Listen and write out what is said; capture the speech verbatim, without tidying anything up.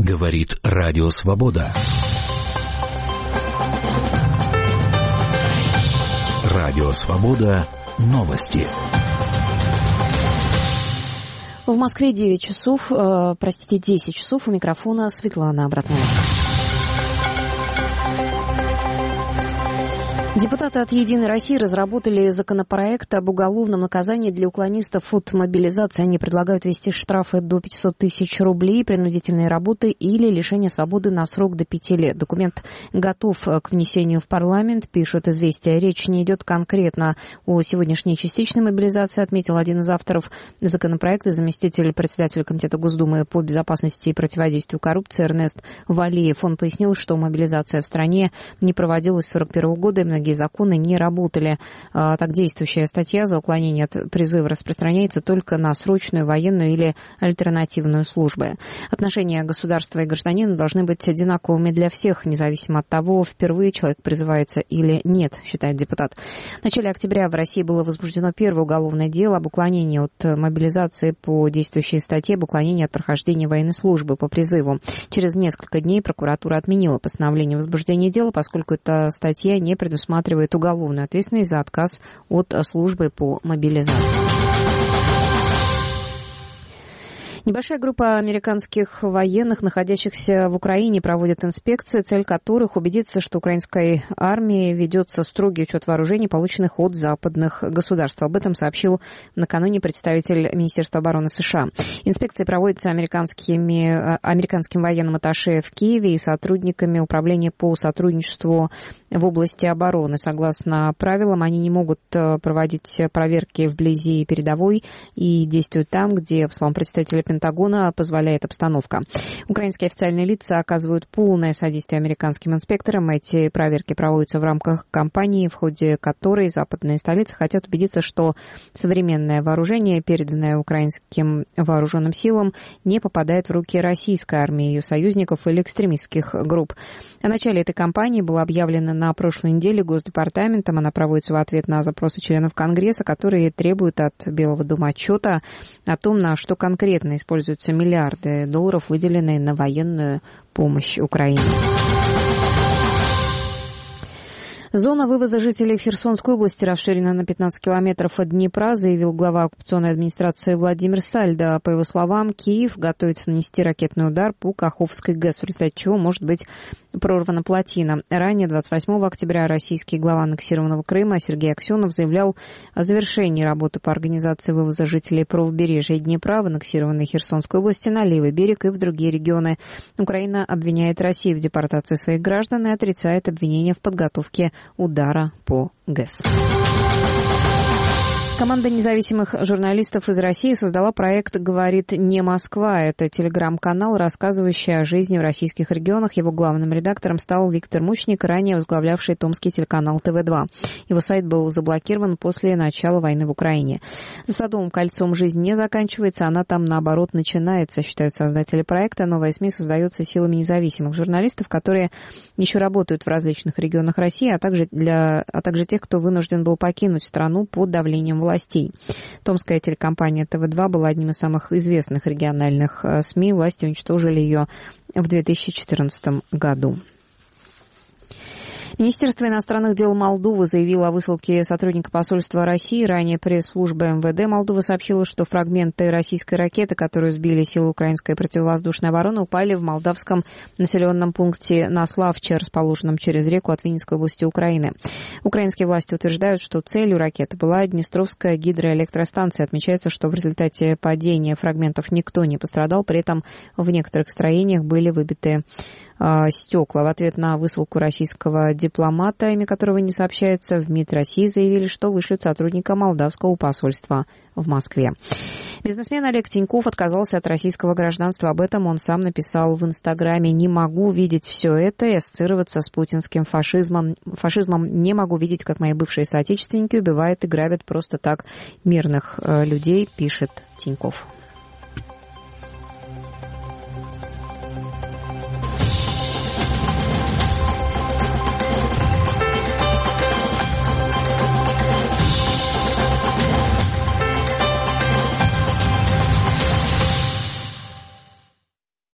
Говорит Радио Свобода. Радио Свобода. Новости. В Москве девять часов, э, простите, десять часов. У микрофона Светлана Обратная. Депутаты от «Единой России» разработали законопроект об уголовном наказании для уклонистов от мобилизации. Они предлагают ввести штрафы до пятьсот тысяч рублей, принудительные работы или лишение свободы на срок до пяти лет. Документ готов к внесению в парламент, пишут «Известия». Речь не идет конкретно о сегодняшней частичной мобилизации, отметил один из авторов законопроекта, заместитель председателя Комитета Госдумы по безопасности и противодействию коррупции Эрнест Валиев. Он пояснил, что мобилизация в стране не проводилась с сорок первого года, и многие законы не работали. Так, действующая статья за уклонение от призыва распространяется только на срочную, военную или альтернативную службы. Отношения государства и гражданина должны быть одинаковыми для всех, независимо от того, впервые человек призывается или нет, считает депутат. В начале октября в России было возбуждено первое уголовное дело об уклонении от мобилизации по действующей статье об уклонении от прохождения военной службы по призыву. Через несколько дней прокуратура отменила постановление о возбуждении дела, поскольку эта статья не предусматривает уголовную ответственность за отказ от службы по мобилизации. Небольшая группа американских военных, находящихся в Украине, проводит инспекции, цель которых убедиться, что украинской армии ведется строгий учет вооружений, полученных от западных государств. Об этом сообщил накануне представитель Министерства обороны США. Инспекции проводятся американскими, американским военным атташе в Киеве и сотрудниками Управления по сотрудничеству в области обороны. Согласно правилам, они не могут проводить проверки вблизи передовой и действуют там, где, по словам представителя Пентагона, позволяет обстановка. Украинские официальные лица оказывают полное содействие американским инспекторам. Эти проверки проводятся в рамках кампании, в ходе которой западные столицы хотят убедиться, что современное вооружение, переданное украинским вооруженным силам, не попадает в руки российской армии, ее союзников или экстремистских групп. О начале этой кампании было объявлено на прошлой неделе Госдепартаментом. Она проводится в ответ на запросы членов Конгресса, которые требуют от Белого дома отчета о том, на что конкретно используются миллиарды долларов, выделенные на военную помощь Украине. Зона вывоза жителей Херсонской области расширена на пятнадцать километров от Днепра, заявил глава оккупационной администрации Владимир Сальдо. По его словам, Киев готовится нанести ракетный удар по Каховской ГЭС, в результате чего может быть прорвана плотина. Ранее, двадцать восьмого октября, российский глава аннексированного Крыма Сергей Аксенов заявлял о завершении работы по организации вывоза жителей правобережья Днепра в аннексированной Херсонской области на левый берег и в другие регионы. Украина обвиняет Россию в депортации своих граждан и отрицает обвинения в подготовке удара по ГЭС. Команда независимых журналистов из России создала проект «Говорит не Москва». Это телеграм-канал, рассказывающий о жизни в российских регионах. Его главным редактором стал Виктор Мучник, ранее возглавлявший томский телеканал тэ вэ два. Его сайт был заблокирован после начала войны в Украине. За Садовым кольцом жизнь не заканчивается, она там, наоборот, начинается, считают создатели проекта. Новая СМИ создается силами независимых журналистов, которые еще работают в различных регионах России, а также, для, а также тех, кто вынужден был покинуть страну под давлением властей. Томская телекомпания тэ вэ два была одним из самых известных региональных СМИ. Власти уничтожили ее в две тысячи четырнадцатом году. Министерство иностранных дел Молдовы заявило о высылке сотрудника посольства России. Ранее пресс-служба эм вэ дэ Молдовы сообщила, что фрагменты российской ракеты, которую сбили силы украинской противовоздушной обороны, упали в молдавском населенном пункте Наславче, расположенном через реку от Винницкой области Украины. Украинские власти утверждают, что целью ракеты была Днестровская гидроэлектростанция. Отмечается, что в результате падения фрагментов никто не пострадал, при этом в некоторых строениях были выбиты стекла. В ответ на высылку российского дипломата, имя которого не сообщается, в МИД России заявили, что вышлют сотрудника молдавского посольства в Москве. Бизнесмен Олег Тиньков отказался от российского гражданства. Об этом он сам написал в Инстаграме. «Не могу видеть все это и ассоциироваться с путинским фашизмом. фашизмом. Не могу видеть, как мои бывшие соотечественники убивают и грабят просто так мирных людей», пишет Тиньков.